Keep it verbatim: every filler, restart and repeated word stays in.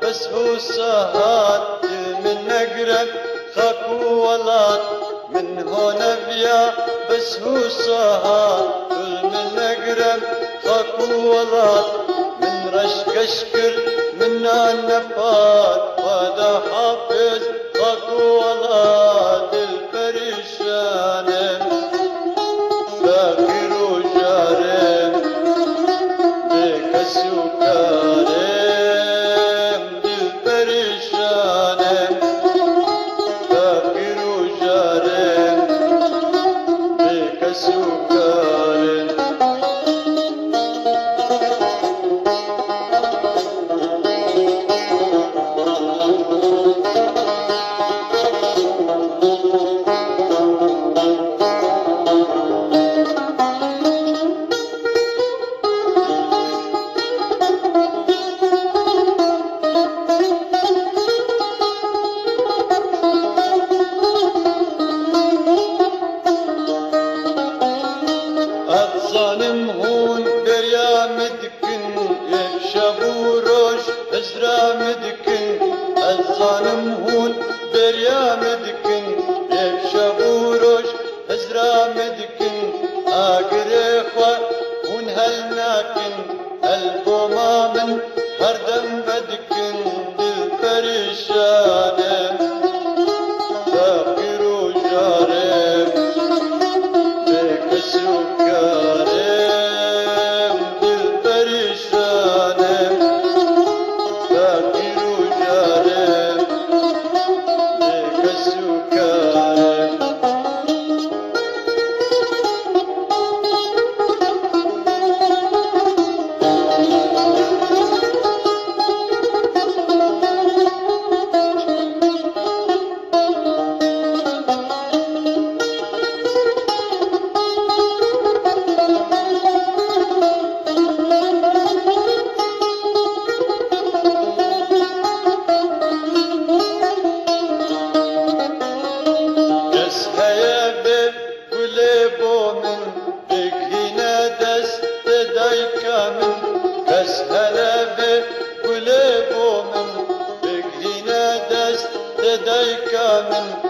بس هو سهات من أقرب خاكو ولات من هون بيا بس هو سهات من أقرب خاكو ولات من رشق أشكر من النفات وهذا حافظ خاكو ولات البريشان فاكر وجارم بكس وكارم البريشان فاكر وجارم بكس وكارم الظالم هون بريا مدكن يبشبو روش ازرا مدكن الظالم هون بريا مدكن يبشبو روش ازرا مدكن آقر اخوة هون هلناكن البوما من هردم بدكن بالفريشان فاقر وجارم بكس وكارم بالبريشان فاقر وجارم بكس وكارم بس هلا بقلبه من بقينا دست دايكا من